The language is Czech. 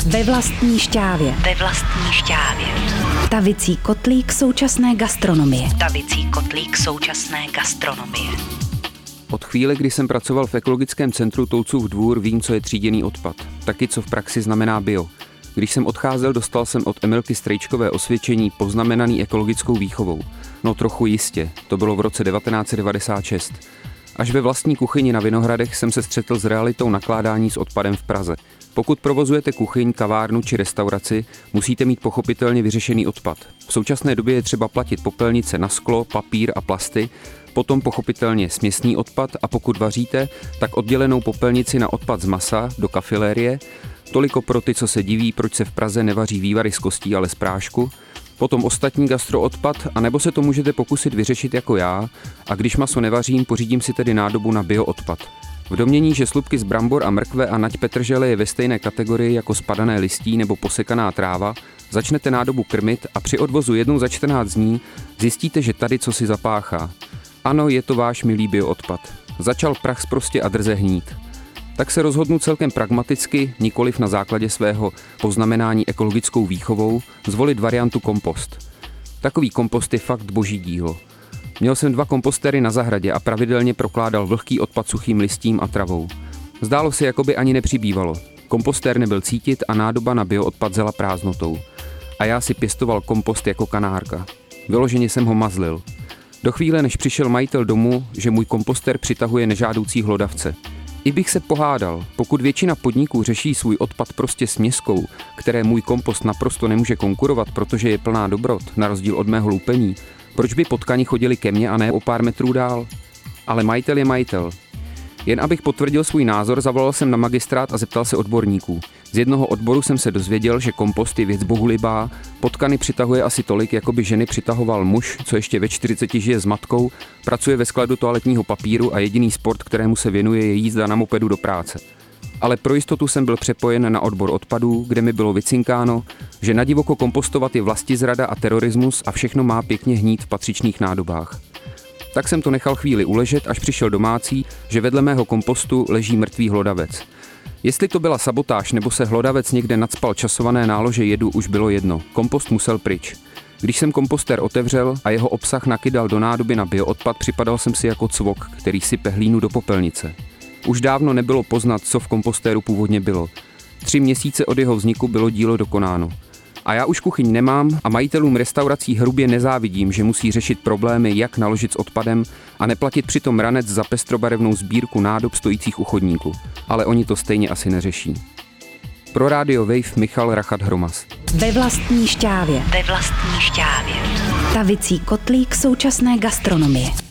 Ve vlastní šťávě. Ve vlastní šťávě. Tavicí kotlík současné gastronomie. Tavicí kotlík současné gastronomie. Od chvíle, kdy jsem pracoval v ekologickém centru Tolcův Dvůr, vím, co je tříděný odpad. Taky, co v praxi znamená bio. Když jsem odcházel, dostal jsem od Emilky Strejčkové osvědčení poznamenaný ekologickou výchovou. No trochu jistě, to bylo v roce 1996. Až ve vlastní kuchyni na Vinohradech jsem se střetl s realitou nakládání s odpadem v Praze. Pokud provozujete kuchyň, kavárnu či restauraci, musíte mít pochopitelně vyřešený odpad. V současné době je třeba platit popelnice na sklo, papír a plasty, potom pochopitelně směsný odpad a pokud vaříte, tak oddělenou popelnici na odpad z masa do kafilérie. Toliko pro ty, co se diví, proč se v Praze nevaří vývary z kostí, ale z prášku. Potom ostatní gastroodpad, anebo se to můžete pokusit vyřešit jako já a když maso nevařím, pořídím si tedy nádobu na bioodpad. V domnění, že slupky z brambor a mrkve a nať petržele je ve stejné kategorii jako spadané listí nebo posekaná tráva, začnete nádobu krmit a při odvozu jednou za 14 dní zjistíte, že tady cosi zapáchá. Ano, je to váš milý bioodpad. Začal prach sprostě a drze hnít. Tak se rozhodnu celkem pragmaticky, nikoliv na základě svého poznamenání ekologickou výchovou, zvolit variantu kompost. Takový kompost je fakt boží dílo. Měl jsem 2 kompostéry na zahradě a pravidelně prokládal vlhký odpad suchým listím a travou. Zdálo se, jako by ani nepřibývalo. Kompostér nebyl cítit a nádoba na bioodpad zela prázdnotou. A já si pěstoval kompost jako kanárka. Vyloženě jsem ho mazlil. Do chvíle, než přišel majitel domu, že můj kompostér přitahuje nežádoucí hlodavce. I bych se pohádal, pokud většina podniků řeší svůj odpad prostě směskou, které můj kompost naprosto nemůže konkurovat, protože je plná dobrot, na rozdíl od mého lupení, proč by potkani chodili ke mně a ne o pár metrů dál? Ale majitel je majitel. Jen abych potvrdil svůj názor, zavolal jsem na magistrát a zeptal se odborníků. Z jednoho odboru jsem se dozvěděl, že kompost je věc bohulibá, potkany přitahuje asi tolik, jako by ženy přitahoval muž, co ještě ve 40 žije s matkou, pracuje ve skladu toaletního papíru a jediný sport, kterému se věnuje, je jízda na mopedu do práce. Ale pro jistotu jsem byl přepojen na odbor odpadů, kde mi bylo vycinkáno, že nadivoko kompostovat je vlastizrada a terorismus a všechno má pěkně hnít v patřičných nádobách. Tak jsem to nechal chvíli uležet, až přišel domácí, že vedle mého kompostu leží mrtvý hlodavec. Jestli to byla sabotáž nebo se hlodavec někde nacpal časované nálože jedu, už bylo jedno. Kompost musel pryč. Když jsem kompostér otevřel a jeho obsah nakydal do nádoby na bioodpad, připadal jsem si jako cvok, který sype hlínu do popelnice. Už dávno nebylo poznat, co v kompostéru původně bylo. 3 měsíce od jeho vzniku bylo dílo dokonáno. A já už kuchyň nemám a majitelům restaurací hrubě nezávidím, že musí řešit problémy, jak naložit s odpadem a neplatit přitom ranec za pestrobarevnou sbírku nádob stojících u chodníku. Ale oni to stejně asi neřeší. Pro Radio Wave Michal Rachat-Hromas. Ve vlastní šťávě. Ve vlastní šťávě. Tavicí kotlík současné gastronomie.